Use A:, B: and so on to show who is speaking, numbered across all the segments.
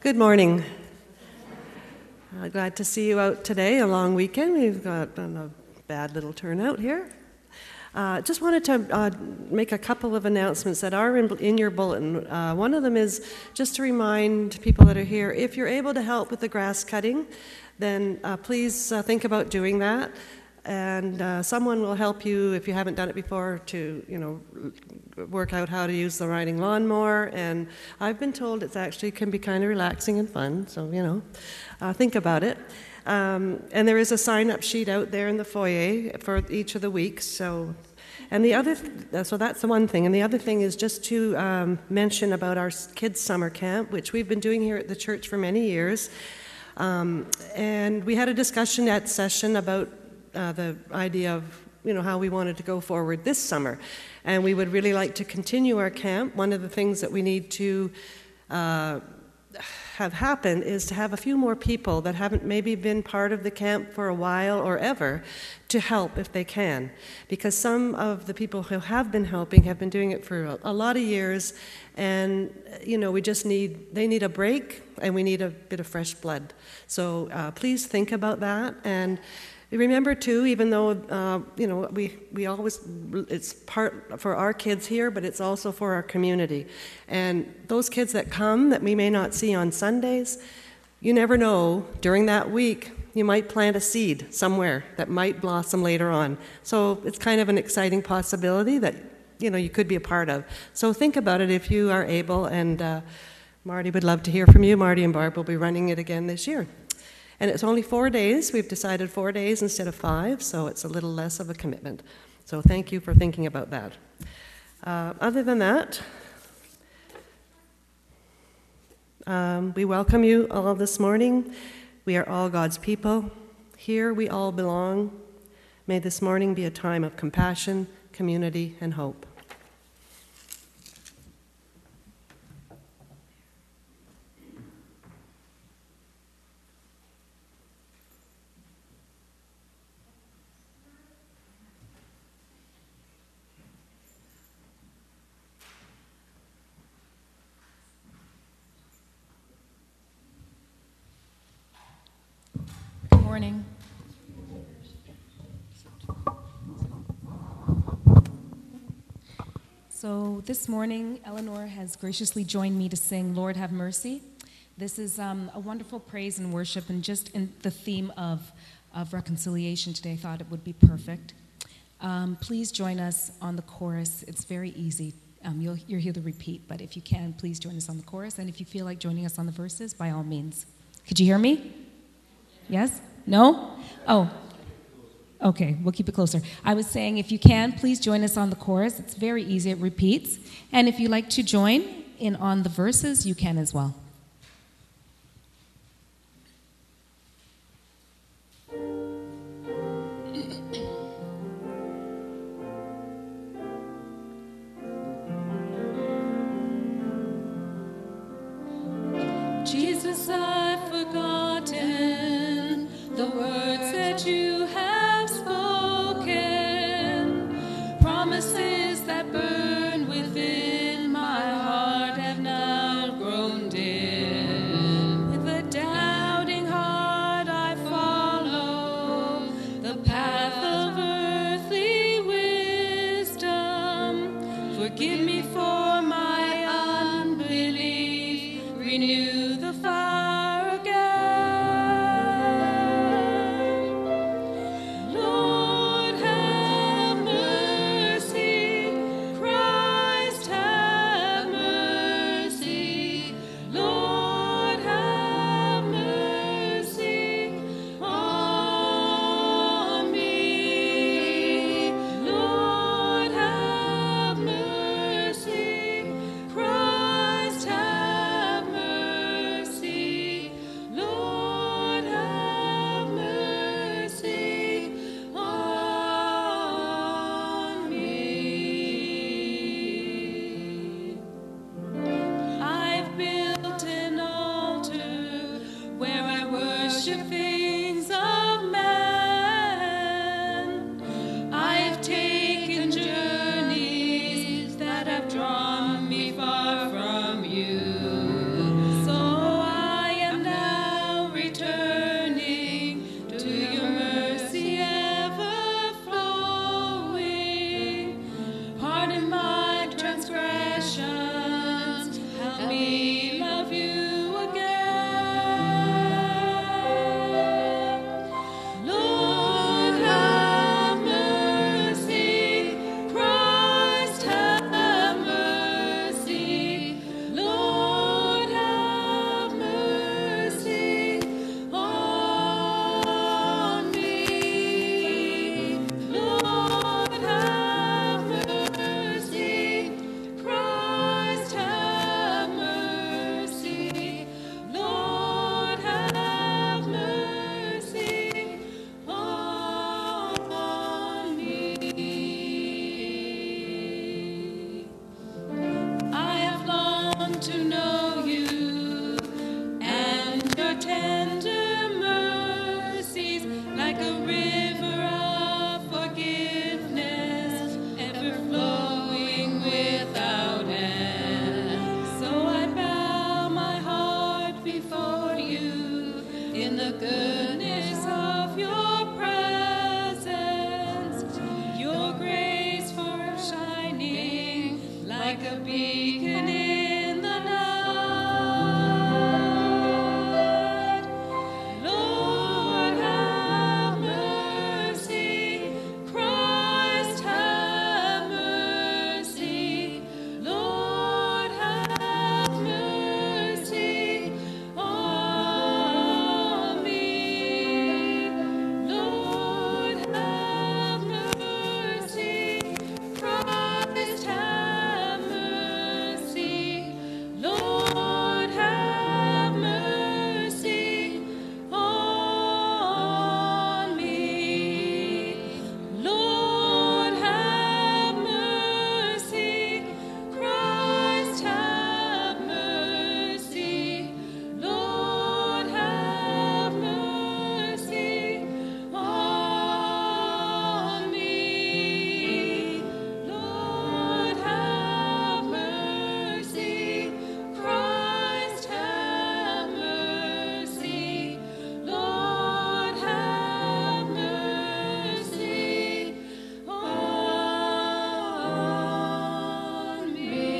A: Good morning. Glad to see you out today, a long weekend. We've got a bad little turnout here. Just wanted to make a couple of announcements that are in your bulletin. One of them is just to remind people that are here, if you're able to help with the grass cutting, then please think about doing that. And someone will help you, if you haven't done it before, to work out how to use the riding lawnmower. And I've been told it actually can be kind of relaxing and fun, so think about it. And there is a sign-up sheet out there in the foyer for each of the weeks. So that's the one thing. And the other thing is just to mention about our kids' summer camp, which we've been doing here at the church for many years. And we had a discussion at session about the idea of how we wanted to go forward this summer, and we would really like to continue our camp. One of the things that we need to have happen is to have a few more people that haven't maybe been part of the camp for a while or ever to help if they can, because some of the people who have been helping have been doing it for a lot of years, and they need a break, and we need a bit of fresh blood. So please think about that. And remember too, even though we always, it's part for our kids here, but it's also for our community. And those kids that come that we may not see on Sundays, you never know, during that week you might plant a seed somewhere that might blossom later on. So it's kind of an exciting possibility that you could be a part of. So think about it if you are able, and Marty would love to hear from you. Marty and Barb will be running it again this year. And it's only 4 days. We've decided 4 days instead of 5, so it's a little less of a commitment. So thank you for thinking about that. Other than that, we welcome you all this morning. We are all God's people. Here we all belong. May this morning be a time of compassion, community, and hope.
B: Morning. So this morning, Eleanor has graciously joined me to sing Lord Have Mercy. This is a wonderful praise and worship, and just in the theme of reconciliation today, I thought it would be perfect. Please join us on the chorus. It's very easy. You'll hear the repeat, but if you can, please join us on the chorus. And if you feel like joining us on the verses, by all means. Could you hear me? Yes? No? Oh, okay, we'll keep it closer. I was saying, if you can, please join us on the chorus. It's very easy, it repeats. And if you'd like to join in on the verses, you can as well.
C: Jesus, I've forgotten the words that you have spoken, promises that burn within my heart have now grown dim. With a doubting heart I follow the path of earthly wisdom. Forgive me for my unbelief, renew the fire again. Lord, have mercy. Christ, have mercy. Lord, have mercy on me. Lord, have mercy. beacon in the night. Lord, have mercy. Christ, have mercy. Lord, have mercy on me. Lord, have mercy. Christ, have mercy. Lord, have mercy on me. Lord, have mercy. Christ, have mercy. Lord, have mercy on me. Lord, have mercy. Christ, have mercy. Lord, have mercy on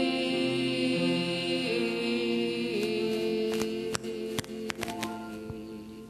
C: me.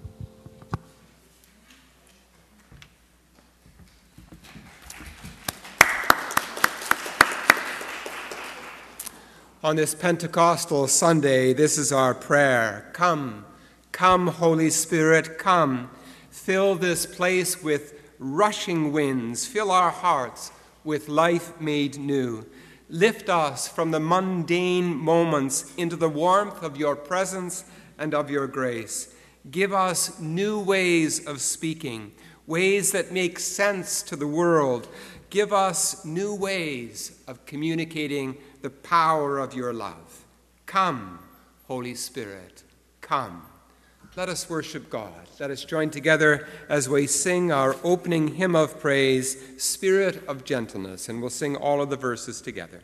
D: On this Pentecostal Sunday, this is our prayer. Come, come, Holy Spirit, come. Fill this place with rushing winds. Fill our hearts with life made new. Lift us from the mundane moments into the warmth of your presence and of your grace. Give us new ways of speaking, ways that make sense to the world. Give us new ways of communicating the power of your love. Come, Holy Spirit, come. Let us worship God. Let us join together as we sing our opening hymn of praise, Spirit of Gentleness, and we'll sing all of the verses together.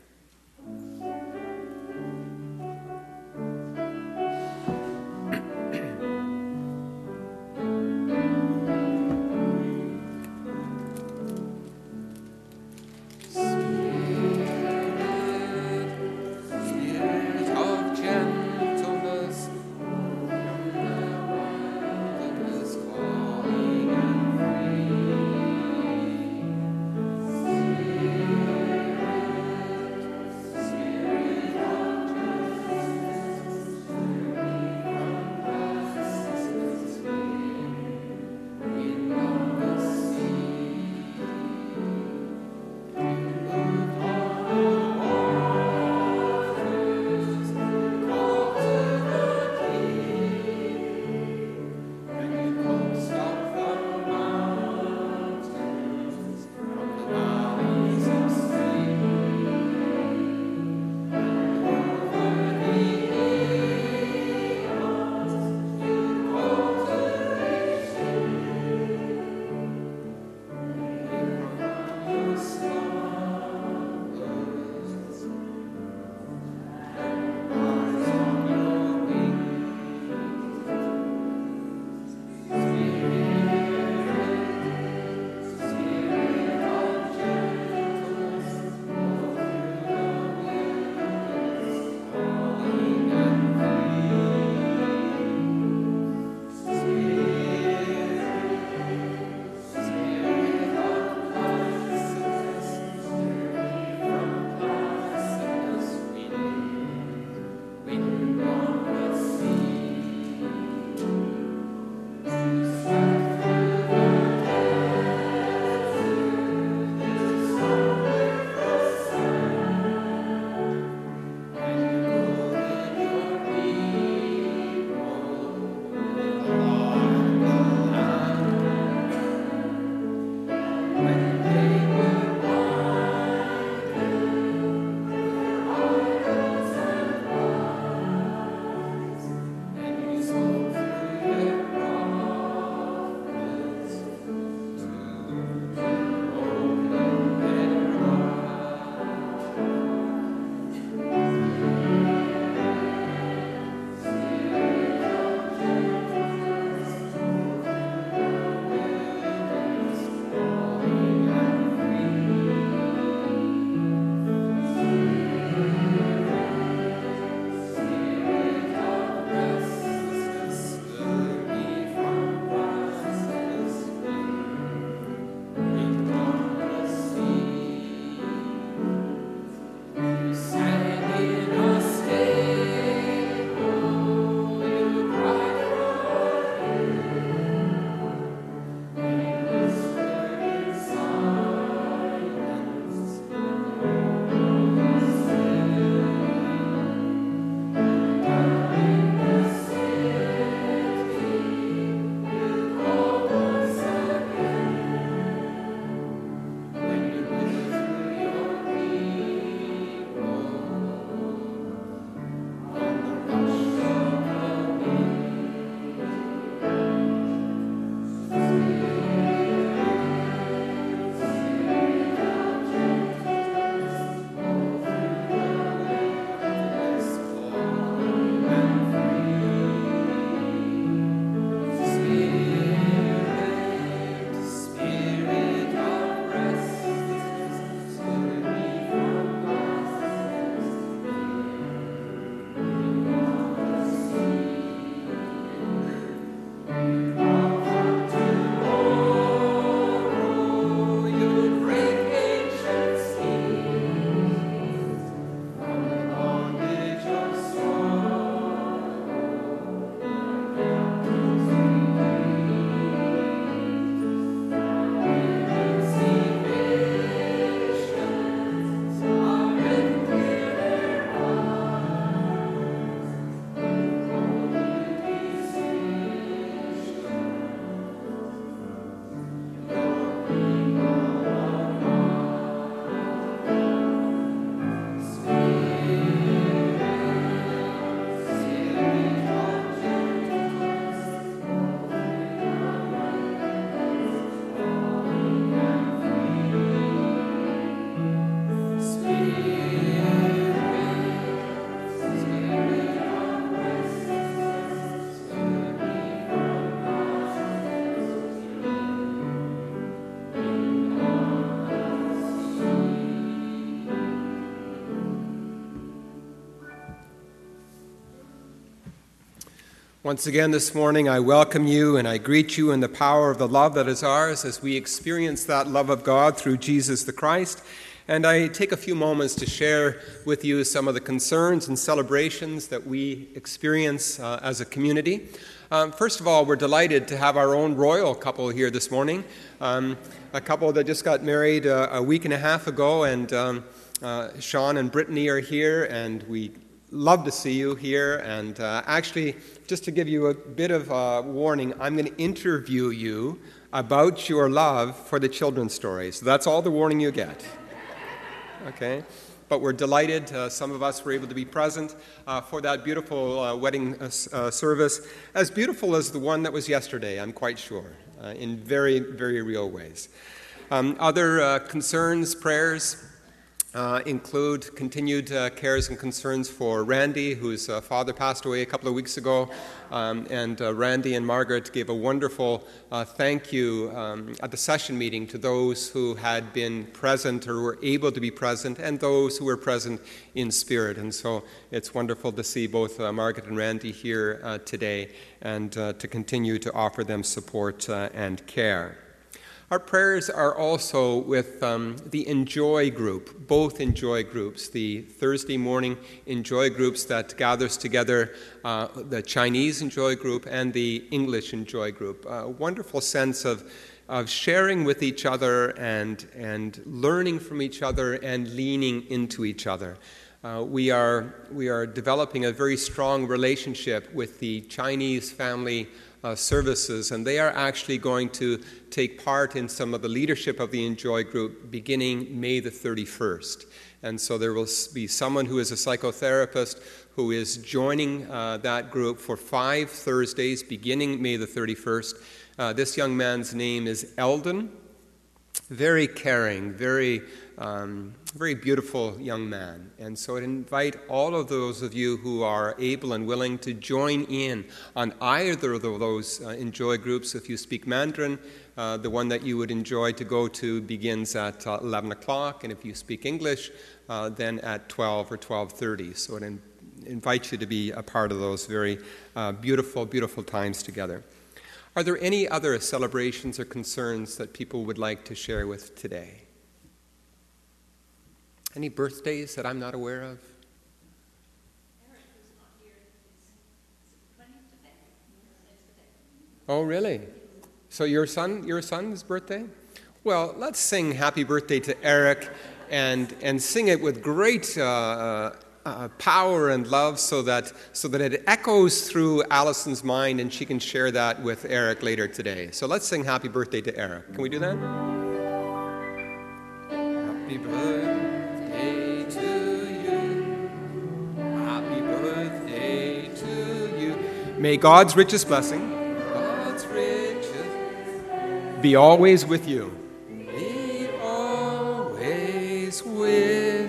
D: Once again this morning, I welcome you and I greet you in the power of the love that is ours as we experience that love of God through Jesus the Christ. And I take a few moments to share with you some of the concerns and celebrations that we experience as a community. First of all, we're delighted to have our own royal couple here this morning, a couple that just got married a week and a half ago, and Sean and Brittany are here, and we love to see you here. And actually, just to give you a bit of warning, I'm going to interview you about your love for the children's stories. So that's all the warning you get. Okay? But we're delighted. Some of us were able to be present for that beautiful wedding service, as beautiful as the one that was yesterday, I'm quite sure, in very, very real ways. Other concerns, prayers, include continued cares and concerns for Randy, whose father passed away a couple of weeks ago. And Randy and Margaret gave a wonderful thank you at the session meeting to those who had been present or were able to be present, and those who were present in spirit. And so it's wonderful to see both Margaret and Randy here today, and to continue to offer them support and care. Our prayers are also with the Enjoy group, both Enjoy groups, the Thursday morning Enjoy groups that gathers together the Chinese Enjoy group and the English Enjoy group. A wonderful sense of sharing with each other and learning from each other and leaning into each other. We are developing a very strong relationship with the Chinese family services, and they are actually going to take part in some of the leadership of the Enjoy group beginning May the 31st. And so there will be someone who is a psychotherapist who is joining that group for 5 Thursdays beginning May the 31st. This young man's name is Eldon. Very caring, very beautiful young man. And so I'd invite all of those of you who are able and willing to join in on either of those Enjoy groups. If you speak Mandarin, the one that you would enjoy to go to begins at 11 o'clock, and if you speak English, then at 12 or 12:30. So I'd invite you to be a part of those very beautiful, beautiful times together. Are there any other celebrations or concerns that people would like to share with today? Any birthdays that I'm not aware of?
C: Eric is not here. It's 20th today.
D: Oh, really? So your son's birthday? Well, let's sing happy birthday to Eric and sing it with great power and love so that it echoes through Allison's mind and she can share that with Eric later today. So let's sing happy birthday to Eric. Can we do that? Happy birthday to you. Happy birthday to you. May God's richest blessing be always with you. Be always with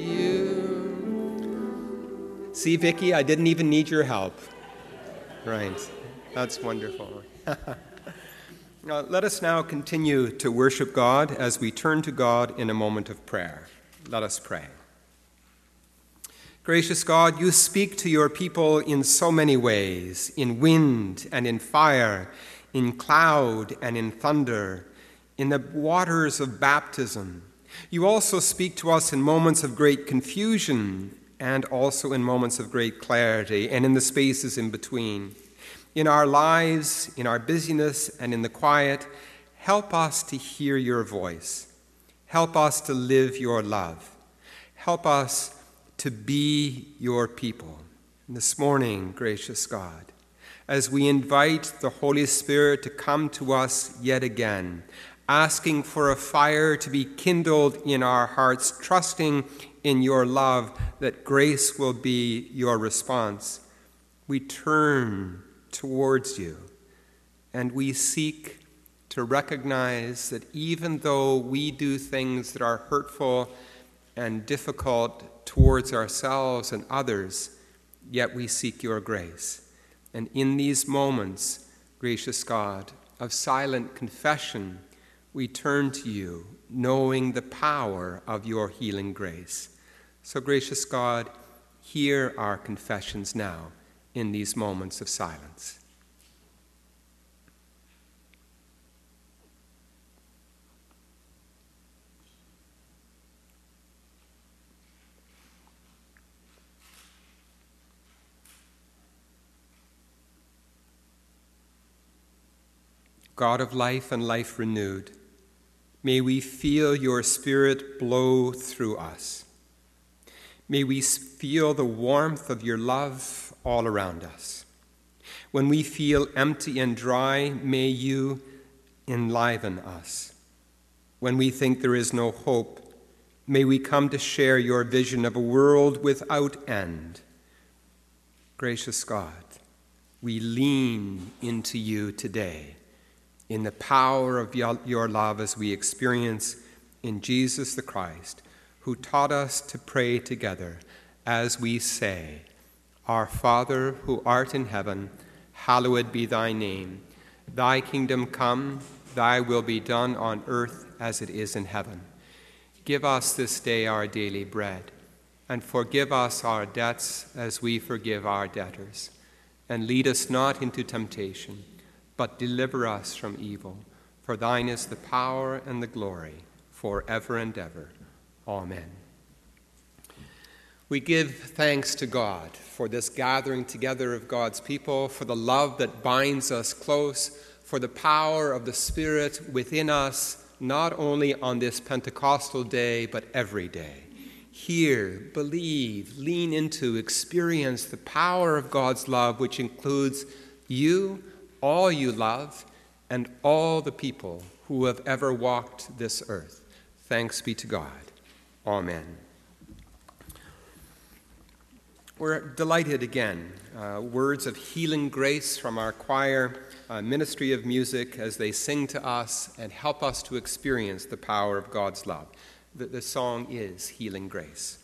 D: you. See, Vicki, I didn't even need your help. Right. That's wonderful. Let us now continue to worship God as we turn to God in a moment of prayer. Let us pray. Gracious God, you speak to your people in so many ways, in wind and in fire, in cloud and in thunder, in the waters of baptism. You also speak to us in moments of great confusion and also in moments of great clarity and in the spaces in between. In our lives, in our busyness, and in the quiet, help us to hear your voice. Help us to live your love. Help us to be your people. And this morning, gracious God, as we invite the Holy Spirit to come to us yet again, asking for a fire to be kindled in our hearts, trusting in your love that grace will be your response, we turn towards you and we seek to recognize that even though we do things that are hurtful and difficult towards ourselves and others, yet we seek your grace. And in these moments, gracious God, of silent confession, we turn to you, knowing the power of your healing grace. So, gracious God, hear our confessions now. in these moments of silence. God of life and life renewed, may we feel your Spirit blow through us. May we feel the warmth of your love all around us. When we feel empty and dry, may you enliven us. When we think there is no hope, may we come to share your vision of a world without end. Gracious God, we lean into you today in the power of your love as we experience in Jesus the Christ, who taught us to pray together as we say, Our Father who art in heaven, hallowed be thy name. Thy kingdom come, thy will be done on earth as it is in heaven. Give us this day our daily bread, and forgive us our debts as we forgive our debtors. And lead us not into temptation, but deliver us from evil. For thine is the power and the glory, forever and ever. Amen. We give thanks to God for this gathering together of God's people, for the love that binds us close, for the power of the Spirit within us, not only on this Pentecostal day, but every day. Hear, believe, lean into, experience the power of God's love, which includes you, all you love, and all the people who have ever walked this earth. Thanks be to God. Amen. We're delighted again. Words of healing grace from our choir, Ministry of Music, as they sing to us and help us to experience the power of God's love. The song is Healing Grace.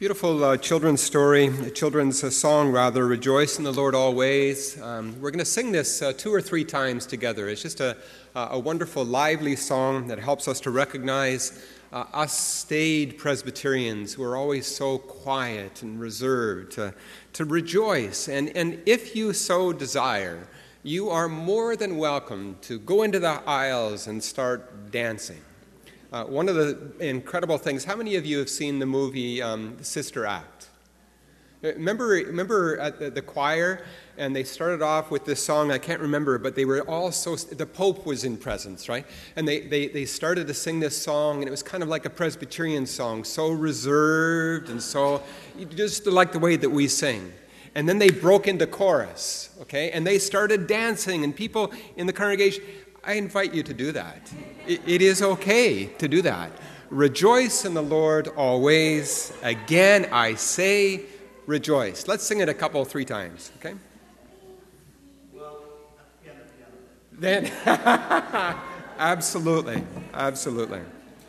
D: Beautiful children's story, a children's song rather, Rejoice in the Lord Always. We're going to sing this 2 or 3 times together. It's just a wonderful, lively song that helps us to recognize us staid Presbyterians who are always so quiet and reserved to rejoice. And if you so desire, you are more than welcome to go into the aisles and start dancing. One of the incredible things, how many of you have seen the movie Sister Act? Remember at the choir, and they started off with this song, I can't remember, but they were all the Pope was in presence, right? And they started to sing this song, and it was kind of like a Presbyterian song, so reserved and so, just like the way that we sing. And then they broke into chorus, okay? And they started dancing, and people in the congregation, I invite you to do that. It is okay to do that. Rejoice in the Lord always. Again, I say, rejoice. Let's sing it 3 times, okay? Well, then, absolutely, absolutely.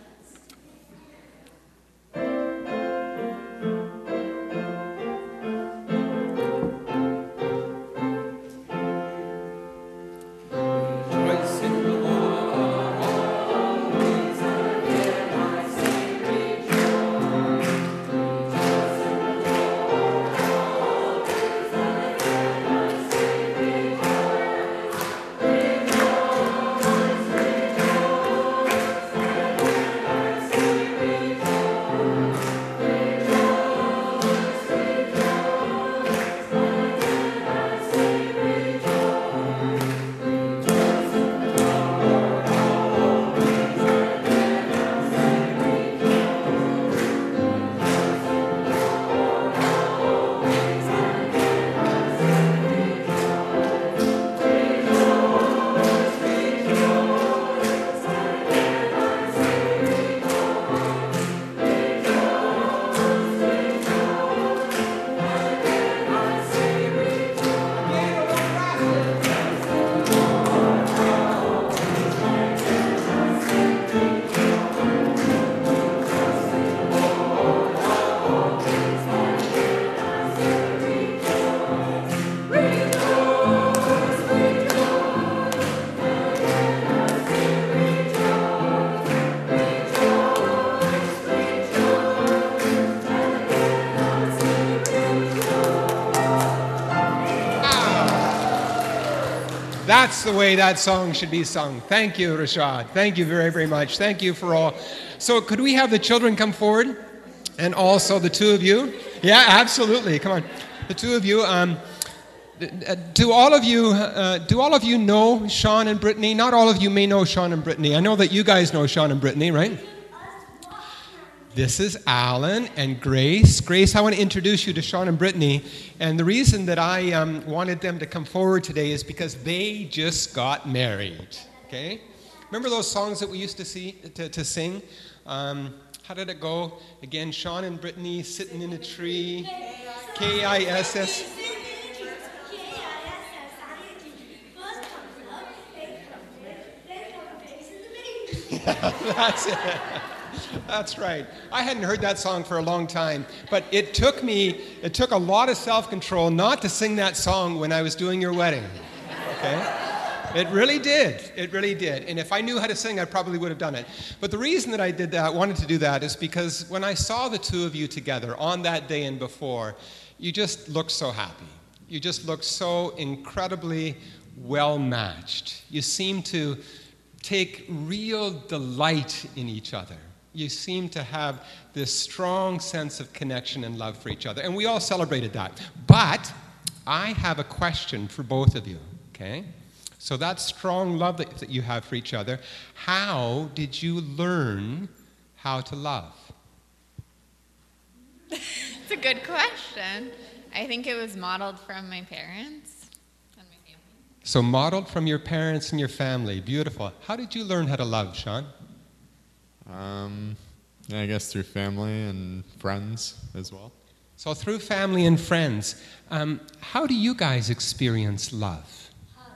D: That's the way that song should be sung. Thank you, Rashad. Thank you very, very much. Thank you for all. So could we have the children come forward? And also the 2 of you? Yeah, absolutely. Come on. The 2 of you. Do all of you know Sean and Brittany? Not all of you may know Sean and Brittany. I know that you guys know Sean and Brittany, right? This is Alan and Grace. Grace, I want to introduce you to Sean and Brittany. And the reason that I wanted them to come forward today is because they just got married. Okay? Remember those songs that we used to sing? How did it go? Again, Sean and Brittany sitting in a tree. K-I-S-S. That's it. That's right. I hadn't heard that song for a long time, but it took a lot of self-control not to sing that song when I was doing your wedding. Okay? It really did. It really did. And if I knew how to sing, I probably would have done it. But the reason that I wanted to do that is because when I saw the 2 of you together on that day and before, you just looked so happy. You just looked so incredibly well matched. You seemed to take real delight in each other. You seem to have this strong sense of connection and love for each other. And we all celebrated that. But I have a question for both of you, okay? So that strong love that you have for each other, how did you learn how to love?
E: It's a good question. I think it was modeled from my parents and my family.
D: So modeled from your parents and your family. Beautiful. How did you learn how to love, Sean?
F: I guess through family and friends as well.
D: So through family and friends, how do you guys experience love?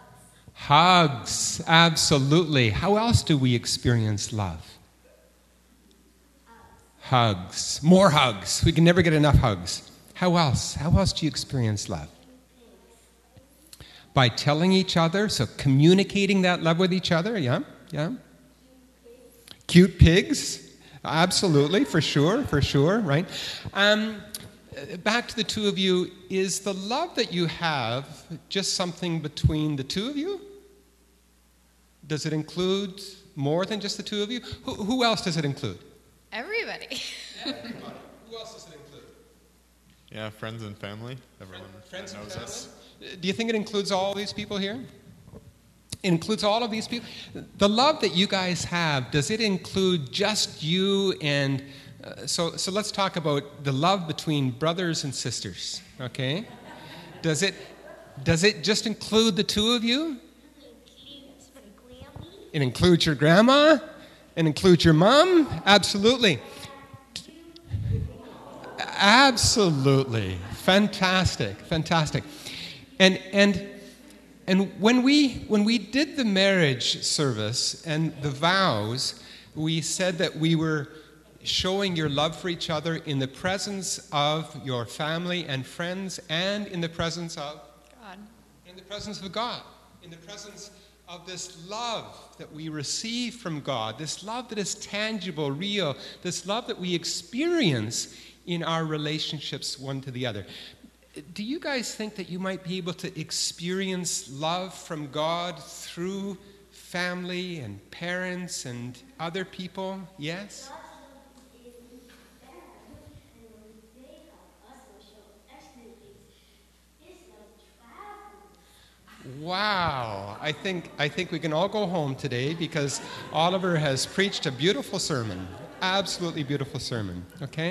D: Hugs, absolutely. How else do we experience love? Hugs. More hugs. We can never get enough hugs. How else? How else do you experience love? By telling each other, so communicating that love with each other, yeah. Cute pigs, absolutely, for sure, right? Back to the two of you, is the love that you have just something between the two of you? Does it include more than just the two of you? Who else does it include?
E: Everybody.
D: Everybody. Who else does it include?
F: Yeah, friends and family. Everyone
D: Friends and
F: knows
D: family?
F: us.
D: Do you think it includes all these people here? It includes all of these people? The love that you guys have, does it include just you and... So let's talk about the love between brothers and sisters, okay? Does it just include the two of you? It includes your grandma? It includes your mom? Absolutely. Absolutely. Fantastic. And when we did the marriage service and the vows, we said that we were showing your love for each other in the presence of your family and friends and in the presence of
E: God.
D: In the presence of God. In the presence of this love that we receive from God, this love that is tangible, real, this love that we experience in our relationships one to the other. Do you guys think that you might be able to experience love from God through family and parents and other people? Yes? Wow. I think we can all go home today because Oliver has preached a beautiful sermon. Absolutely beautiful sermon. Okay?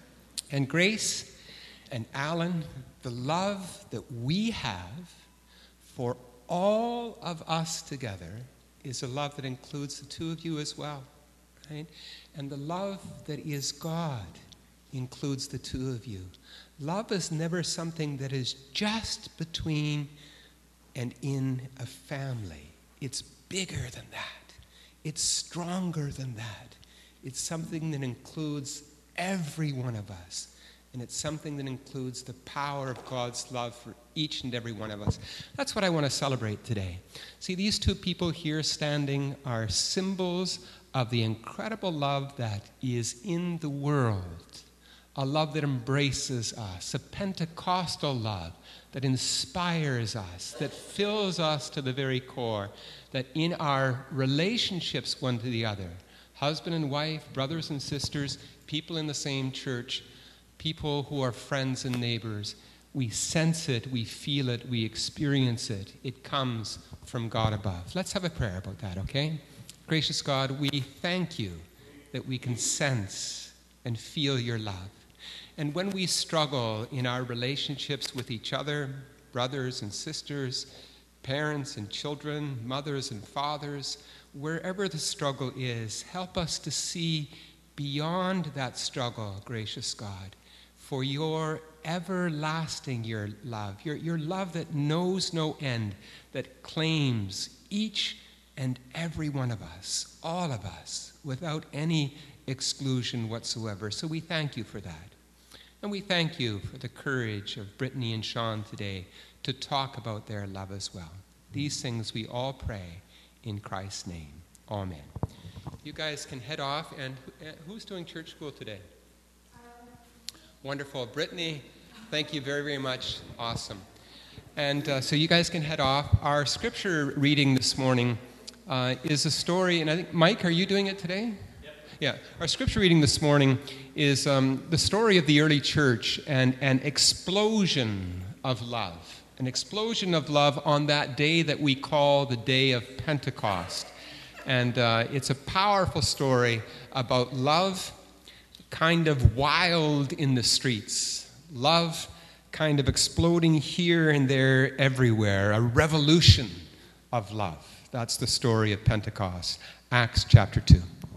D: And Grace and Alan, the love that we have for all of us together is a love that includes the two of you as well. Right? And the love that is God includes the two of you. Love is never something that is just between and in a family. It's bigger than that. It's stronger than that. It's something that includes every one of us. And it's something that includes the power of God's love for each and every one of us. That's what I want to celebrate today. See, these two people here standing are symbols of the incredible love that is in the world. A love that embraces us, a Pentecostal love that inspires us, that fills us to the very core, that in our relationships one to the other, husband and wife, brothers and sisters, people in the same church, people who are friends and neighbors, we sense it, we feel it, we experience it. It comes from God above. Let's have a prayer about that, okay? Gracious God, we thank you that we can sense and feel your love. And when we struggle in our relationships with each other, brothers and sisters, parents and children, mothers and fathers, wherever the struggle is, help us to see beyond that struggle, gracious God, for your everlasting your love that knows no end, that claims each and every one of us, all of us, without any exclusion whatsoever. So we thank you for that. And we thank you for the courage of Brittany and Sean today to talk about their love as well. These things we all pray in Christ's name. Amen. You guys can head off. And who's doing church school today? Wonderful. Brittany, thank you very, very much. Awesome. And so you guys can head off. Our scripture reading this morning is a story, and I think, Mike, are you doing it today? Yeah, our scripture reading this morning is the story of the early church and an explosion of love. An explosion of love on that day that we call the day of Pentecost. And it's a powerful story about love kind of wild in the streets. Love kind of exploding here and there everywhere. A revolution of love. That's the story of Pentecost. Acts chapter 2.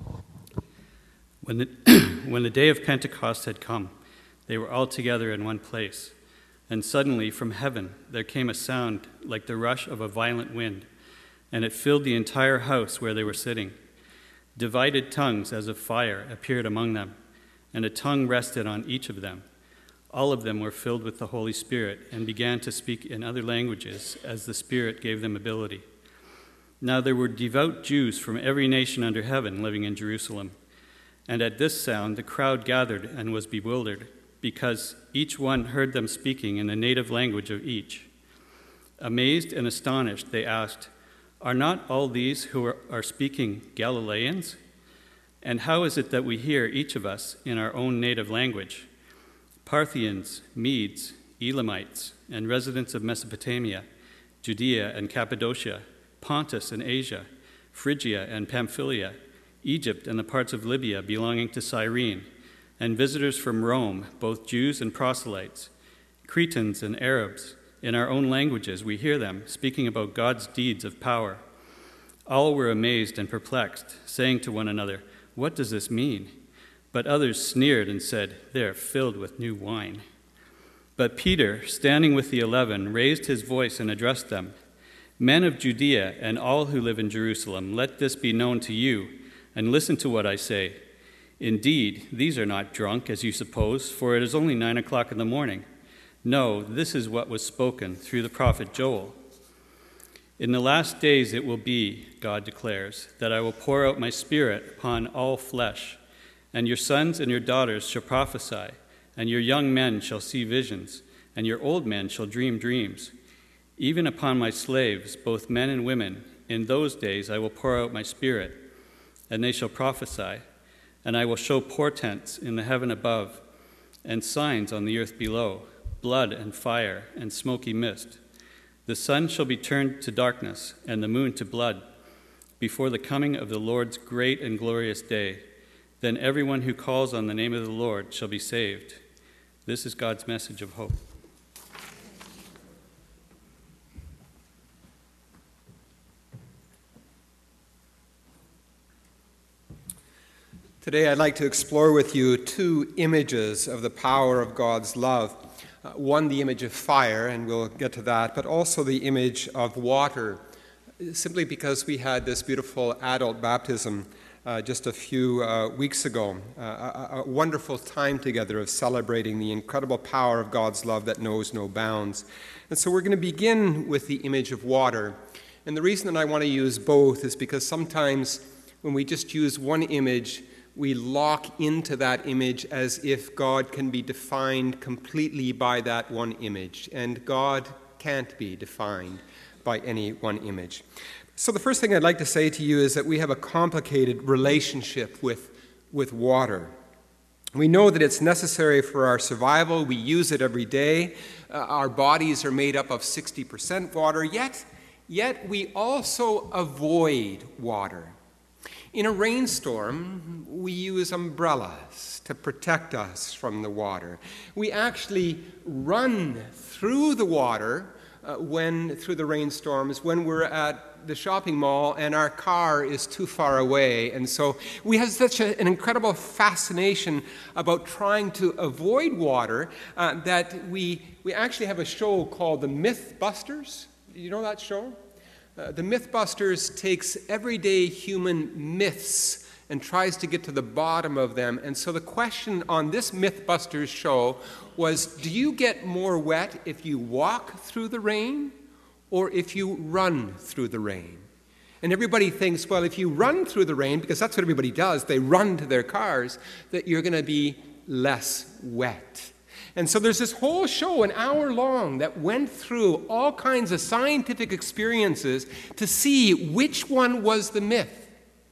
G: When the day of Pentecost had come, they were all together in one place. And suddenly from heaven there came a sound like the rush of a violent wind, and it filled the entire house where they were sitting. Divided tongues as of fire appeared among them, and a tongue rested on each of them. All of them were filled with the Holy Spirit and began to speak in other languages as the Spirit gave them ability. Now there were devout Jews from every nation under heaven living in Jerusalem. And at this sound the crowd gathered and was bewildered, because each one heard them speaking in the native language of each. Amazed and astonished, they asked, "Are not all these who are speaking Galileans? And how is it that we hear, each of us, in our own native language? Parthians, Medes, Elamites, and residents of Mesopotamia, Judea and Cappadocia, Pontus and Asia, Phrygia and Pamphylia, Egypt and the parts of Libya belonging to Cyrene, and visitors from Rome, both Jews and proselytes, Cretans and Arabs. In our own languages we hear them speaking about God's deeds of power." All were amazed and perplexed, saying to one another, "What does this mean?" But others sneered and said, "They are filled with new wine." But Peter, standing with the 11, raised his voice and addressed them, "Men of Judea and all who live in Jerusalem, let this be known to you, and listen to what I say. Indeed, these are not drunk, as you suppose, for it is only 9 o'clock in the morning. No, this is what was spoken through the prophet Joel. In the last days it will be, God declares, that I will pour out my Spirit upon all flesh, and your sons and your daughters shall prophesy, and your young men shall see visions, and your old men shall dream dreams. Even upon my slaves, both men and women, in those days I will pour out my Spirit, and they shall prophesy, and I will show portents in the heaven above, and signs on the earth below, blood and fire and smoky mist. The sun shall be turned to darkness, and the moon to blood, before the coming of the Lord's great and glorious day. Then everyone who calls on the name of the Lord shall be saved." This is God's message of hope.
D: Today I'd like to explore with you two images of the power of God's love. One, the image of fire, and we'll get to that, but also the image of water, simply because we had this beautiful adult baptism just a few weeks ago, a wonderful time together of celebrating the incredible power of God's love that knows no bounds. And so we're going to begin with the image of water. And the reason that I want to use both is because sometimes when we just use one image, we lock into that image as if God can be defined completely by that one image. And God can't be defined by any one image. So the first thing I'd like to say to you is that we have a complicated relationship with water. We know that it's necessary for our survival. We use it every day. Our bodies are made up of 60% water, yet we also avoid water. In a rainstorm, we use umbrellas to protect us from the water. We actually run through the water through the rainstorms when we're at the shopping mall and our car is too far away. And so we have such an incredible fascination about trying to avoid water that we actually have a show called The Mythbusters. You know that show? The Mythbusters takes everyday human myths and tries to get to the bottom of them. And so the question on this Mythbusters show was, do you get more wet if you walk through the rain or if you run through the rain? And everybody thinks, well, if you run through the rain, because that's what everybody does, they run to their cars, that you're going to be less wet. And so there's this whole show, an hour long, that went through all kinds of scientific experiences to see which one was the myth.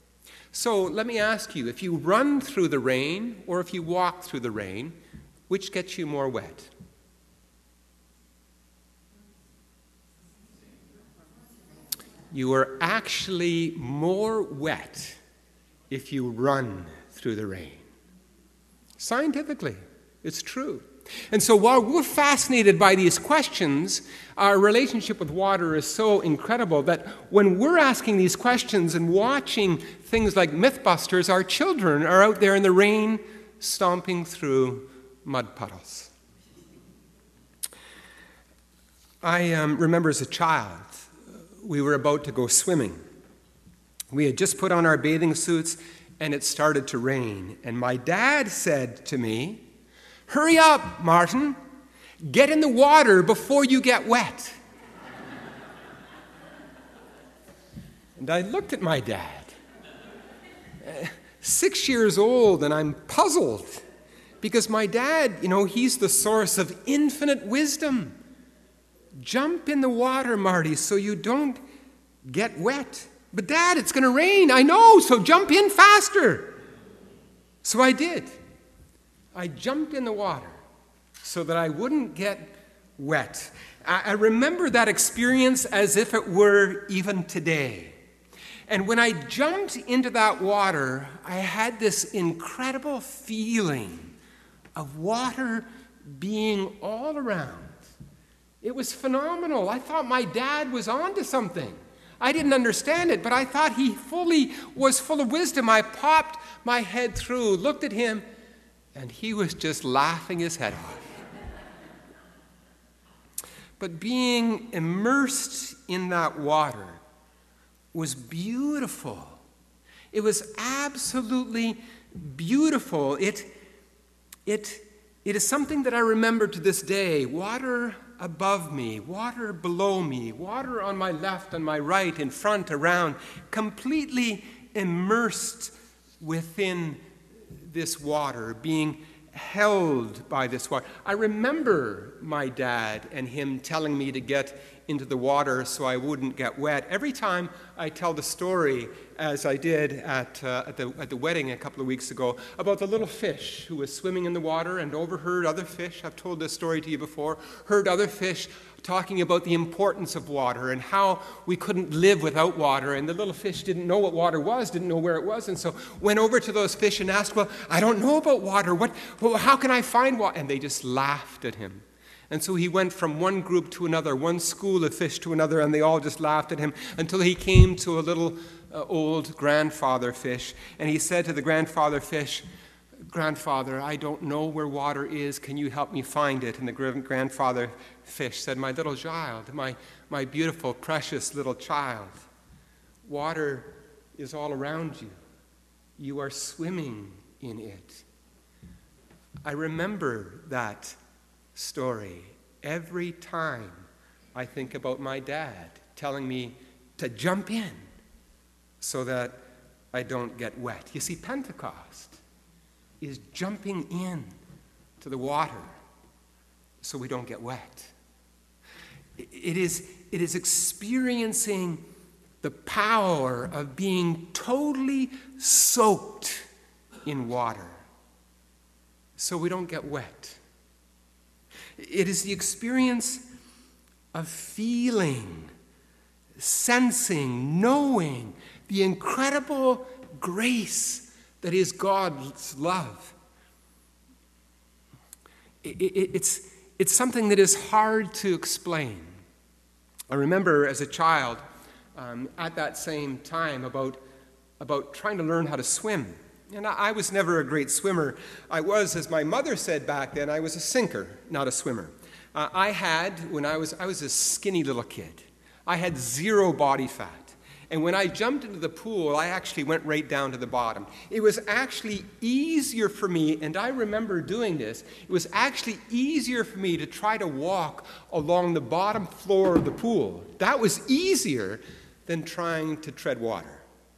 D: So let me ask you, if you run through the rain or if you walk through the rain, which gets you more wet? You are actually more wet if you run through the rain. Scientifically, it's true. And so while we're fascinated by these questions, our relationship with water is so incredible that when we're asking these questions and watching things like Mythbusters, our children are out there in the rain stomping through mud puddles. I remember as a child, we were about to go swimming. We had just put on our bathing suits, and it started to rain. And my dad said to me, "Hurry up, Martin. Get in the water before you get wet." And I looked at my dad, 6 years old, and I'm puzzled. Because my dad, he's the source of infinite wisdom. Jump in the water, Marty, so you don't get wet. But Dad, it's going to rain. I know, so jump in faster. So I did. I jumped in the water so that I wouldn't get wet. I remember that experience as if it were even today. And when I jumped into that water, I had this incredible feeling of water being all around. It was phenomenal. I thought my dad was onto something. I didn't understand it, but I thought he was full of wisdom. I popped my head through, looked at him, and he was just laughing his head off. But being immersed in that water was beautiful. It was absolutely beautiful. It is something that I remember to this day. Water above me, water below me, water on my left and my right, in front, around, completely immersed within this water, being held by this water. I remember my dad and him telling me to get into the water so I wouldn't get wet. Every time I tell the story, as I did at the wedding a couple of weeks ago, about the little fish who was swimming in the water and overheard other fish, I've told this story to you before, heard other fish talking about the importance of water and how we couldn't live without water, and the little fish didn't know what water was, didn't know where it was, and so went over to those fish and asked, "Well, I don't know about water. How can I find water?" And they just laughed at him. And so he went from one group to another, one school of fish to another, and they all just laughed at him until he came to a little old grandfather fish. And he said to the grandfather fish, "Grandfather, I don't know where water is. Can you help me find it?" And the grandfather fish said, "My little child, my beautiful, precious little child, water is all around you. You are swimming in it." I remember that story every time I think about my dad telling me to jump in so that I don't get wet. You see, Pentecost is jumping in to the water so we don't get wet. It is experiencing the power of being totally soaked in water so we don't get wet. It is the experience of feeling, sensing, knowing the incredible grace that is God's love. It's something that is hard to explain. I remember as a child, at that same time, about trying to learn how to swim. And I was never a great swimmer. I was, as my mother said back then, I was a sinker, not a swimmer. When I was a skinny little kid, I had 0 body fat. And when I jumped into the pool, I actually went right down to the bottom. It was actually easier for me, and I remember doing this, it was actually easier for me to try to walk along the bottom floor of the pool. That was easier than trying to tread water.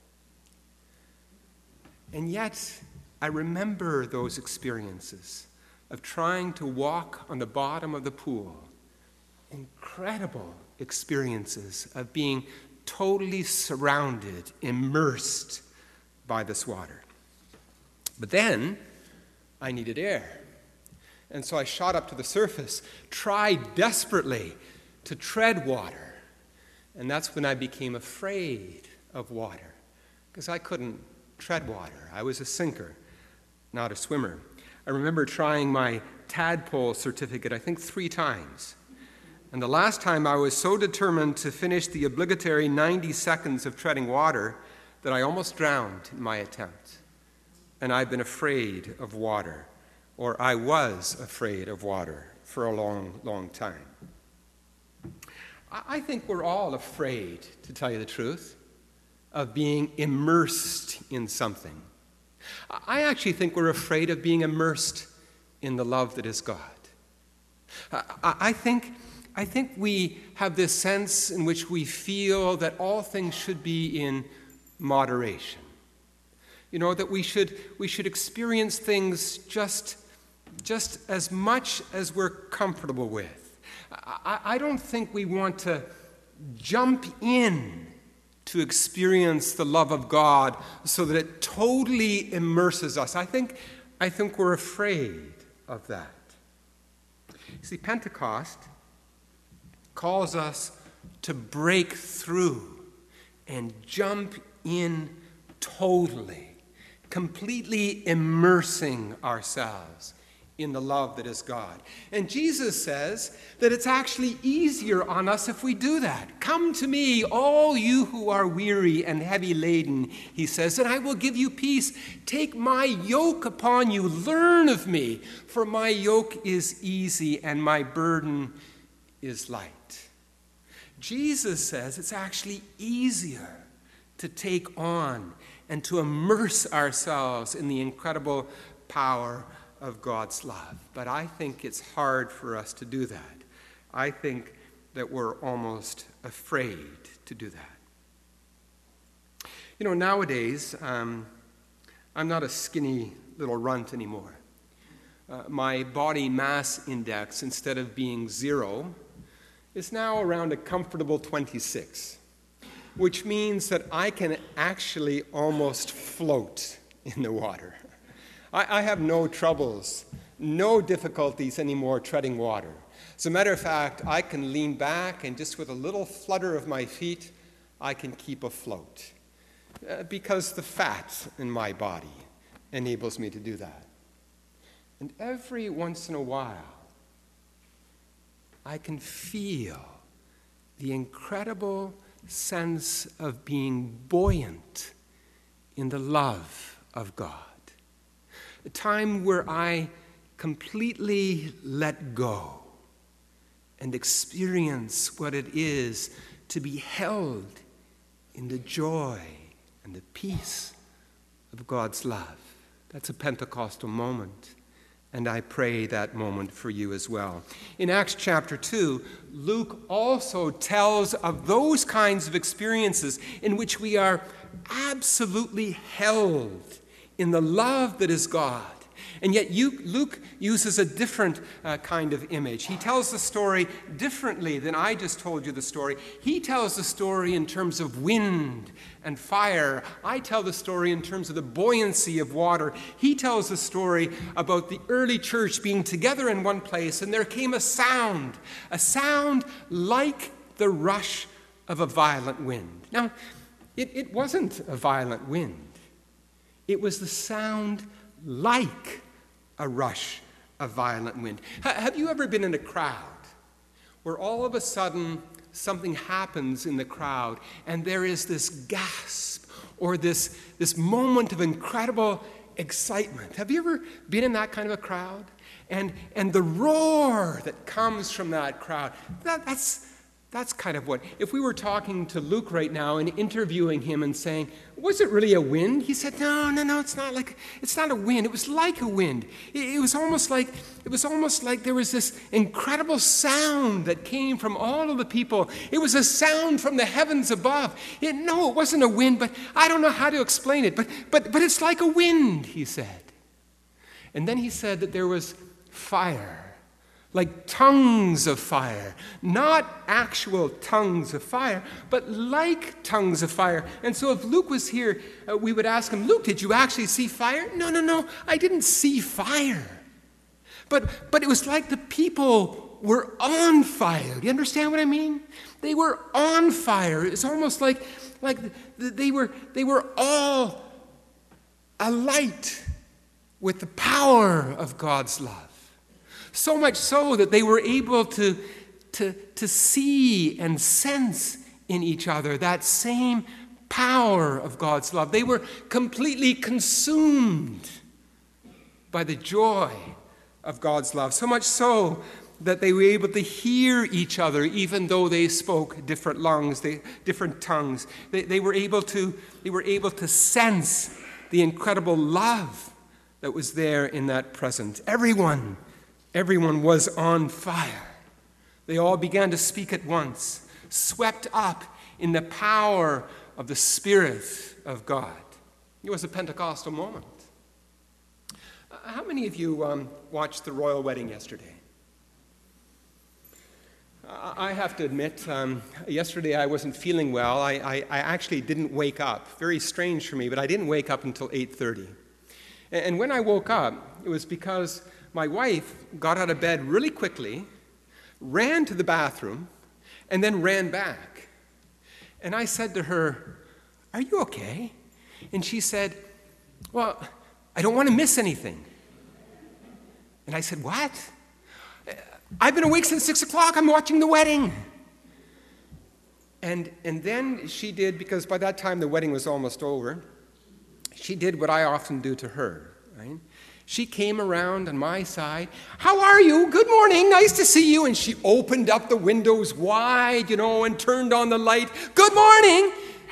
D: And yet, I remember those experiences of trying to walk on the bottom of the pool. Incredible experiences of being totally surrounded, immersed by this water. But then, I needed air. And so I shot up to the surface, tried desperately to tread water. And that's when I became afraid of water, because I couldn't tread water. I was a sinker, not a swimmer. I remember trying my tadpole certificate, I think 3 times. And the last time I was so determined to finish the obligatory 90 seconds of treading water that I almost drowned in my attempt. And I've been afraid of water, or I was afraid of water for a long, long time. I think we're all afraid, to tell you the truth, of being immersed in something. I actually think we're afraid of being immersed in the love that is God. I think we have this sense in which we feel that all things should be in moderation. You know, that we should experience things just as much as we're comfortable with. I don't think we want to jump in to experience the love of God so that it totally immerses us. I think we're afraid of that. See, Pentecost calls us to break through and jump in totally, completely immersing ourselves in the love that is God. And Jesus says that it's actually easier on us if we do that. Come to me, all you who are weary and heavy laden, he says, and I will give you peace. Take my yoke upon you. Learn of me, for my yoke is easy and my burden is light. Jesus says it's actually easier to take on and to immerse ourselves in the incredible power of God's love. But I think it's hard for us to do that. I think that we're almost afraid to do that. You know, nowadays, I'm not a skinny little runt anymore. My body mass index, instead of being 0, is now around a comfortable 26, which means that I can actually almost float in the water. I have no troubles, no difficulties anymore treading water. As a matter of fact, I can lean back and just with a little flutter of my feet, I can keep afloat because the fat in my body enables me to do that. And every once in a while, I can feel the incredible sense of being buoyant in the love of God. A time where I completely let go and experience what it is to be held in the joy and the peace of God's love. That's a Pentecostal moment, and I pray that moment for you as well. In Acts chapter 2, Luke also tells of those kinds of experiences in which we are absolutely held in the love that is God. And yet Luke uses a different kind of image. He tells the story differently than I just told you the story. He tells the story in terms of wind and fire. I tell the story in terms of the buoyancy of water. He tells the story about the early church being together in one place, and there came a sound like the rush of a violent wind. Now, it wasn't a violent wind. It was the sound like a rush of violent wind. Have you ever been in a crowd where all of a sudden something happens in the crowd and there is this gasp or this moment of incredible excitement? Have you ever been in that kind of a crowd? And the roar that comes from that crowd, that's kind of what, if we were talking to Luke right now and interviewing him and saying, was it really a wind? He said, no, it's not a wind. It was like a wind. It was almost like there was this incredible sound that came from all of the people. It was a sound from the heavens above. It wasn't a wind, but I don't know how to explain it. But it's like a wind, he said. And then he said that there was fire. Like tongues of fire, not actual tongues of fire, but like tongues of fire. And so if Luke was here, we would ask him, Luke, did you actually see fire? No, I didn't see fire. But it was like the people were on fire. Do you understand what I mean? They were on fire. It's almost like they were all alight with the power of God's love. So much so that they were able to see and sense in each other that same power of God's love. They were completely consumed by the joy of God's love. So much so that they were able to hear each other even though they spoke different tongues. They were able to sense the incredible love that was there in that presence. Everyone was on fire. They all began to speak at once, swept up in the power of the Spirit of God. It was a Pentecostal moment. How many of you watched the royal wedding yesterday? I have to admit, yesterday I wasn't feeling well. I actually didn't wake up. Very strange for me, but I didn't wake up until 8:30. And when I woke up, it was because my wife got out of bed really quickly, ran to the bathroom, and then ran back. And I said to her, "Are you okay?" And she said, "Well, I don't want to miss anything." And I said, "What?" "I've been awake since 6 o'clock. I'm watching the wedding." And then she did, because by that time the wedding was almost over, she did what I often do to her, right? She came around on my side. "How are you? Good morning. Nice to see you." And she opened up the windows wide, and turned on the light. "Good morning."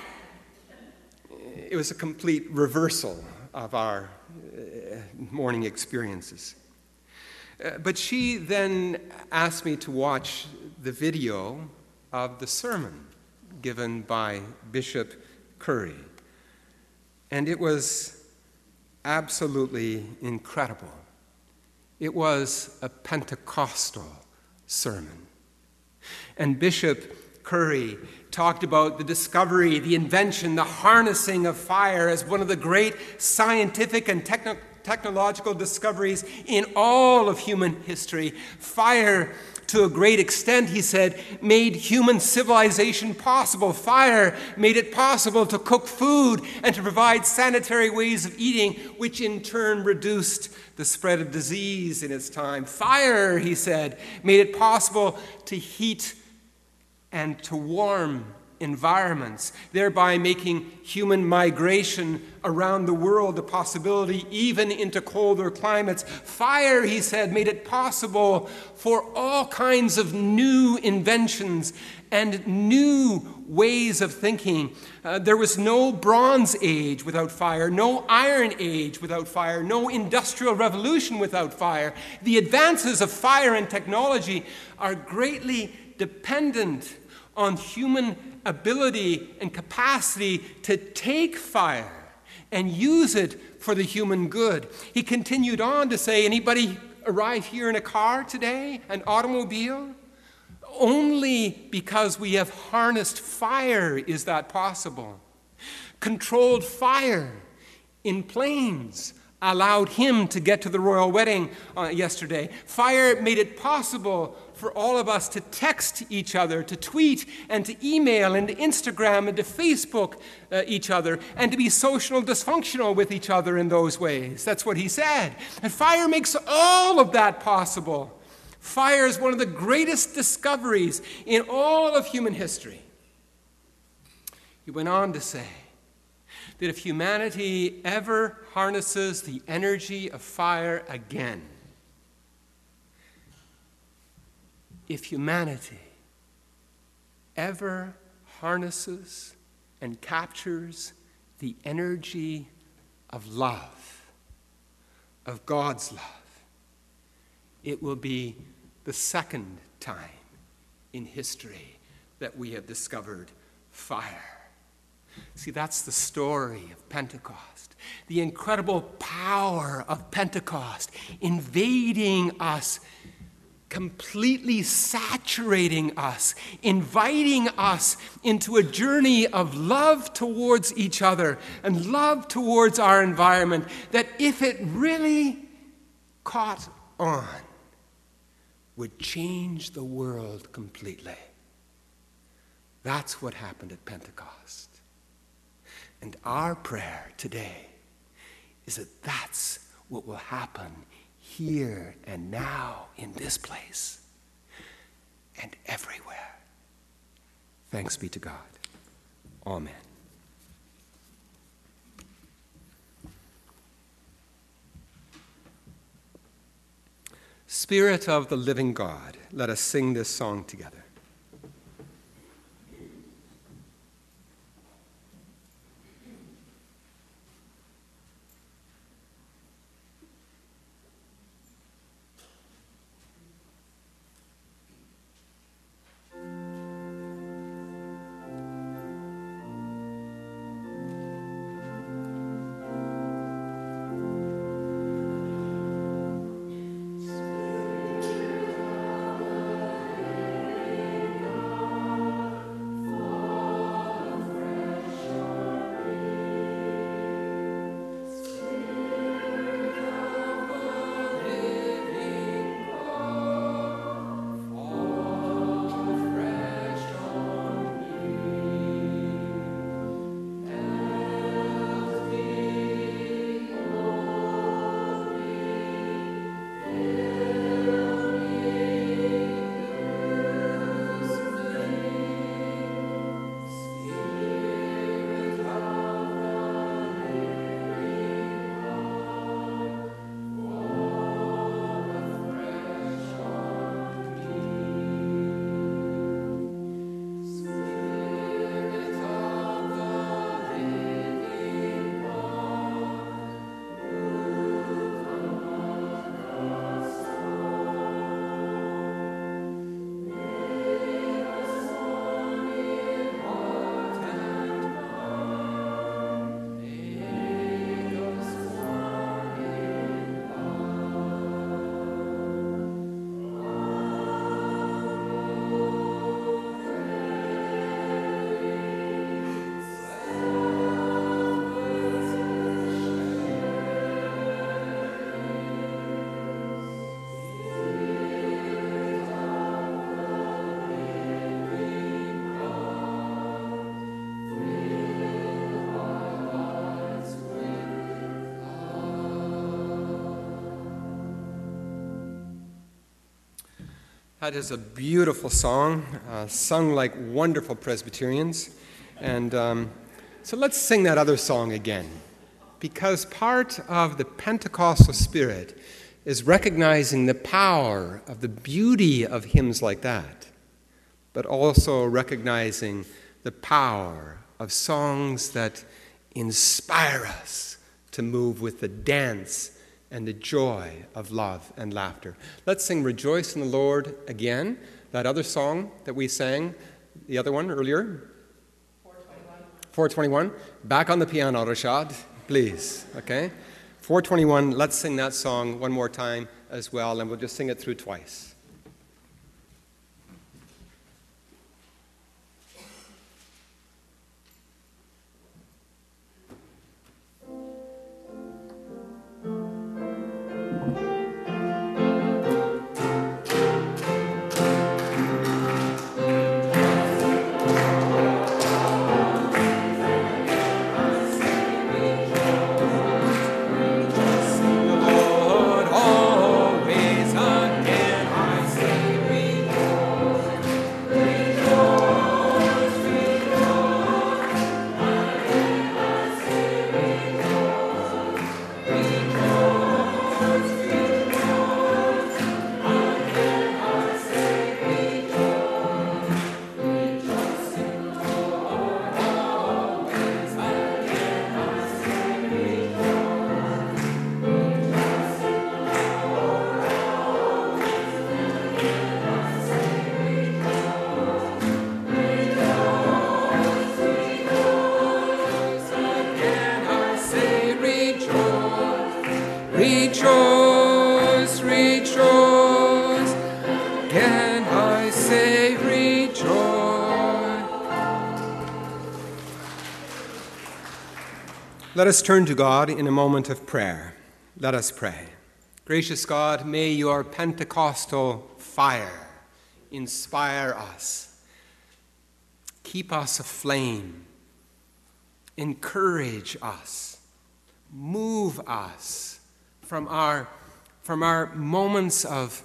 D: It was a complete reversal of our morning experiences. But she then asked me to watch the video of the sermon given by Bishop Curry. And it was absolutely incredible. It was a Pentecostal sermon. And Bishop Curry talked about the discovery, the invention, the harnessing of fire as one of the great scientific and technological discoveries in all of human history. Fire, to a great extent, he said, made human civilization possible. Fire made it possible to cook food and to provide sanitary ways of eating, which in turn reduced the spread of disease in its time. Fire, he said, made it possible to heat and to warm environments, thereby making human migration around the world a possibility, even into colder climates. Fire, he said, made it possible for all kinds of new inventions and new ways of thinking. There was no Bronze Age without fire, no Iron Age without fire, no Industrial Revolution without fire. The advances of fire and technology are greatly dependent on human ability and capacity to take fire and use it for the human good. He continued on to say, anybody arrive here in a car today, an automobile? Only because we have harnessed fire is that possible. Controlled fire in planes allowed him to get to the royal wedding yesterday. Fire made it possible for all of us to text each other, to tweet and to email and to Instagram and to Facebook each other, and to be social dysfunctional with each other in those ways. That's what he said. And fire makes all of that possible. Fire is one of the greatest discoveries in all of human history. He went on to say that if humanity ever harnesses the energy of fire again, if humanity ever harnesses and captures the energy of love, of God's love, it will be the second time in history that we have discovered fire. See, that's the story of Pentecost. The incredible power of Pentecost invading us, completely saturating us, inviting us into a journey of love towards each other and love towards our environment, that if it really caught on, would change the world completely. That's what happened at Pentecost. And our prayer today is that that's what will happen here and now in this place and everywhere. Thanks be to God. Amen. Spirit of the living God, let us sing this song together. That is a beautiful song, sung like wonderful Presbyterians. And so let's sing that other song again, because part of the Pentecostal spirit is recognizing the power of the beauty of hymns like that, but also recognizing the power of songs that inspire us to move with the dance and the joy of love and laughter. Let's sing Rejoice in the Lord again, that other song that we sang, the other one earlier. 421. Back on the piano, Rashad, please. Okay? 421, let's sing that song one more time as well, and we'll just sing it through twice. Rejoice, rejoice, can I say rejoice? Let us turn to God in a moment of prayer. Let us pray. Gracious God, may your Pentecostal fire inspire us, keep us aflame, encourage us, move us from our moments of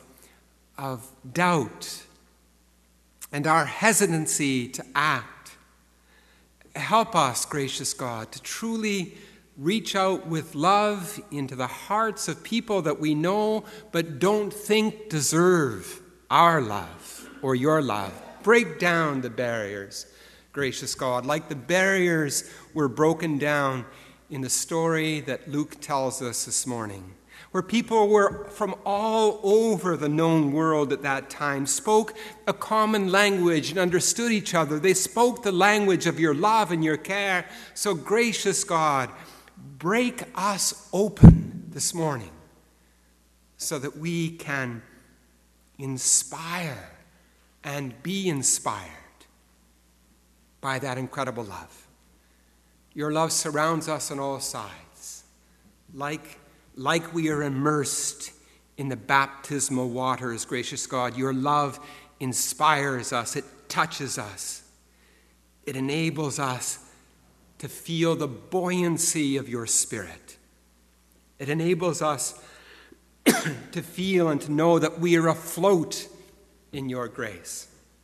D: doubt and our hesitancy to act. Help us, gracious God, to truly reach out with love into the hearts of people that we know but don't think deserve our love or your love. Break down the barriers, gracious God, like the barriers were broken down in the story that Luke tells us this morning, where people were from all over the known world at that time, spoke a common language and understood each other. They spoke the language of your love and your care. So, gracious God, break us open this morning so that we can inspire and be inspired by that incredible love. Your love surrounds us on all sides, like we are immersed in the baptismal waters, gracious God. Your love inspires us, it touches us, it enables us to feel the buoyancy of your Spirit. It enables us to feel and to know that we are afloat in your grace.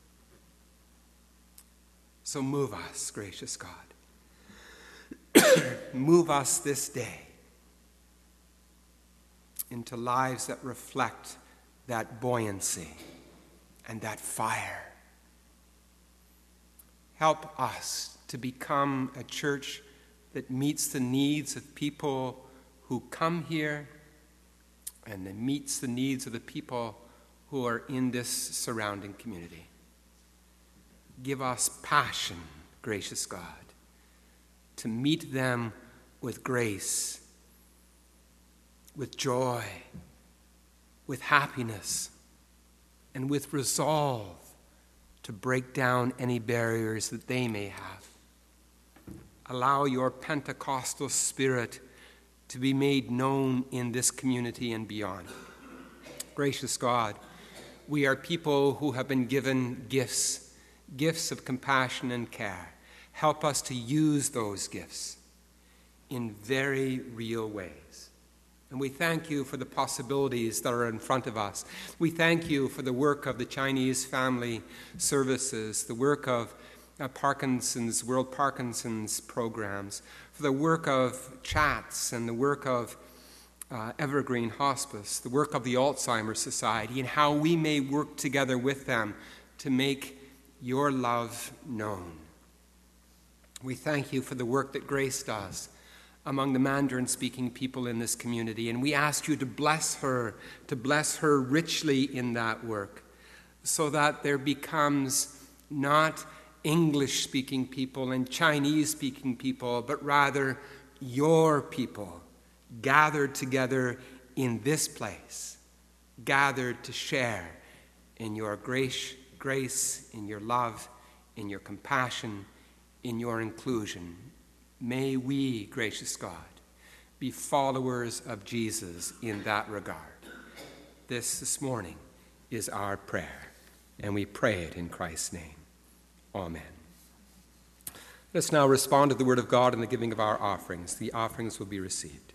D: So move us, gracious God. Move us this day into lives that reflect that buoyancy and that fire. Help us to become a church that meets the needs of people who come here and that meets the needs of the people who are in this surrounding community. Give us passion, gracious God, to meet them with grace, with joy, with happiness, and with resolve to break down any barriers that they may have. Allow your Pentecostal spirit to be made known in this community and beyond. Gracious God, we are people who have been given gifts of compassion and care. Help us to use those gifts in very real ways. And we thank you for the possibilities that are in front of us. We thank you for the work of the Chinese Family Services, the work of World Parkinson's programs, for the work of CHATS and the work of Evergreen Hospice, the work of the Alzheimer's Society, and how we may work together with them to make your love known. We thank you for the work that Grace does among the Mandarin-speaking people in this community, and we ask you to bless her richly in that work, so that there becomes not English-speaking people and Chinese-speaking people, but rather your people gathered together in this place, gathered to share in your grace, in your love, in your compassion, in your inclusion. May we, gracious God, be followers of Jesus in that regard. This morning is our prayer, and we pray it in Christ's name. Amen. Let's now respond to the word of God in the giving of our offerings. The offerings will be received.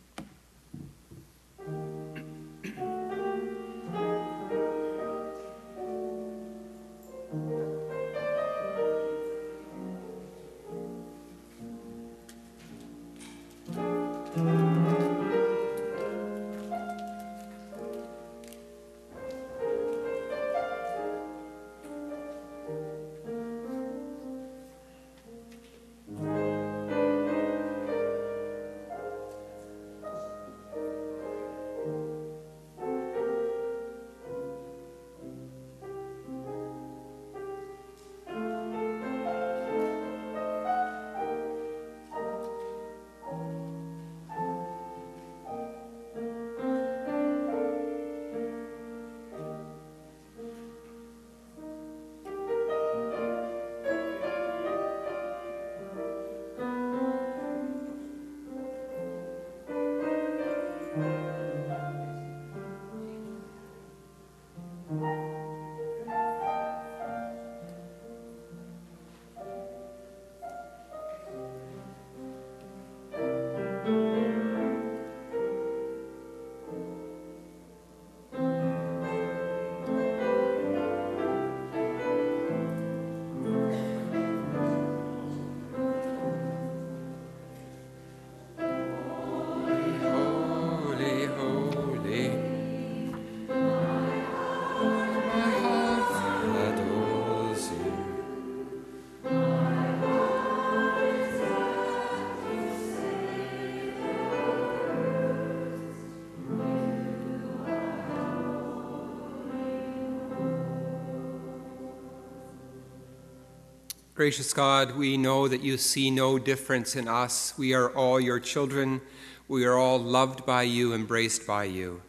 D: Gracious God, we know that you see no difference in us. We are all your children. We are all loved by you, embraced by you.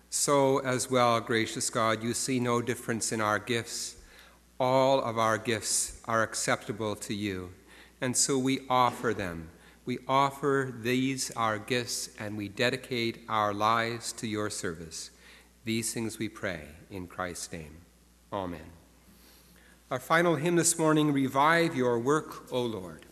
D: So as well, gracious God, you see no difference in our gifts. All of our gifts are acceptable to you, and so we offer them. We offer these, our gifts, and we dedicate our lives to your service. These things we pray in Christ's name. Amen. Our final hymn this morning, Revive Your Work, O Lord.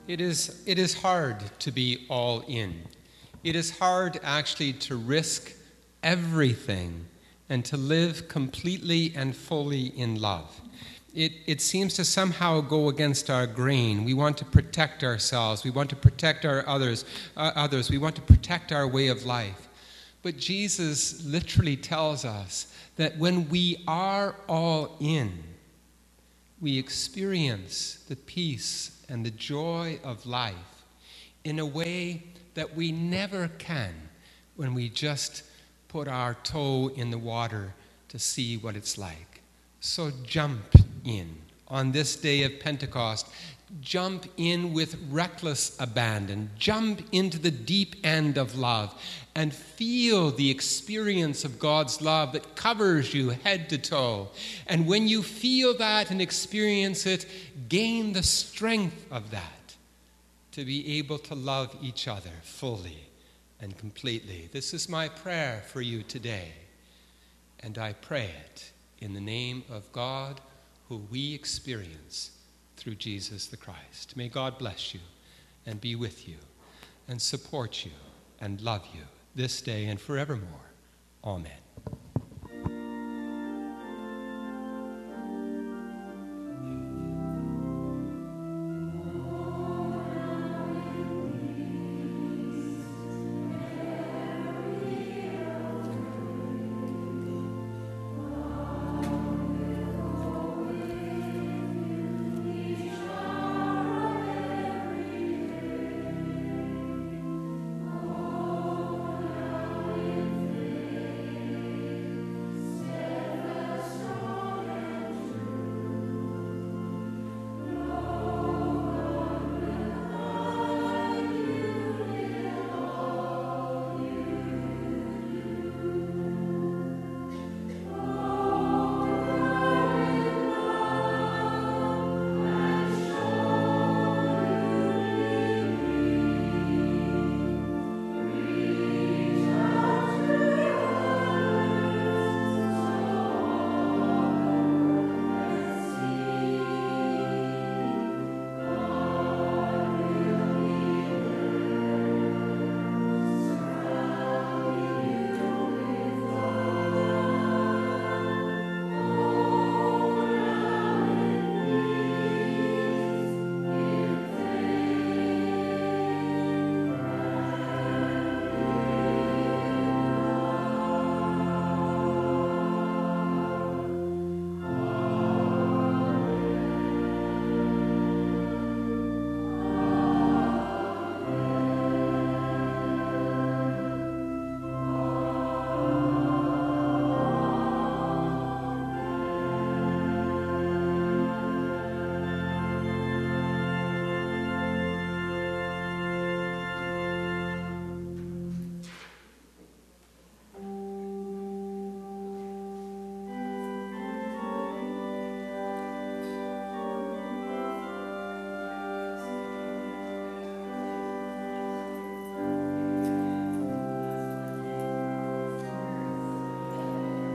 D: It is hard to be all in. It is hard actually to risk everything and to live completely and fully in love. It seems to somehow go against our grain. We want to protect ourselves. We want to protect our others. We want to protect our way of life. But Jesus literally tells us that when we are all in, we experience the peace and the joy of life in a way that we never can when we just put our toe in the water to see what it's like. So jump in on this day of Pentecost. Jump in with reckless abandon. Jump into the deep end of love and feel the experience of God's love that covers you head to toe. And when you feel that and experience it, gain the strength of that to be able to love each other fully and completely. This is my prayer for you today, and I pray it in the name of God, who we experience through Jesus the Christ. May God bless you and be with you and support you and love you this day and forevermore. Amen.